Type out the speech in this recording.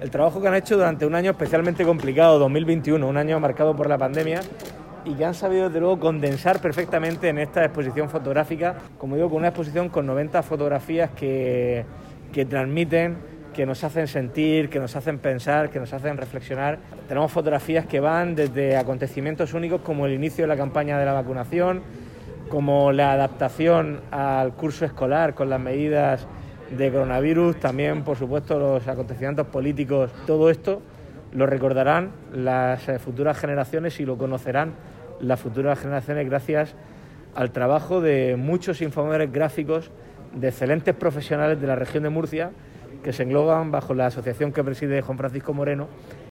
el trabajo que han hecho durante un año especialmente complicado, 2021, un año marcado por la pandemia, y que han sabido desde luego condensar perfectamente en esta exposición fotográfica, como digo, con una exposición con 90 fotografías que transmiten, que nos hacen sentir, que nos hacen pensar, que nos hacen reflexionar. Tenemos fotografías que van desde acontecimientos únicos como el inicio de la campaña de la vacunación, como la adaptación al curso escolar con las medidas de coronavirus, también por supuesto los acontecimientos políticos. Todo esto lo recordarán las futuras generaciones y lo conocerán las futuras generaciones gracias al trabajo de muchos informadores gráficos, de excelentes profesionales de la región de Murcia, que se engloban bajo la asociación que preside Juan Francisco Moreno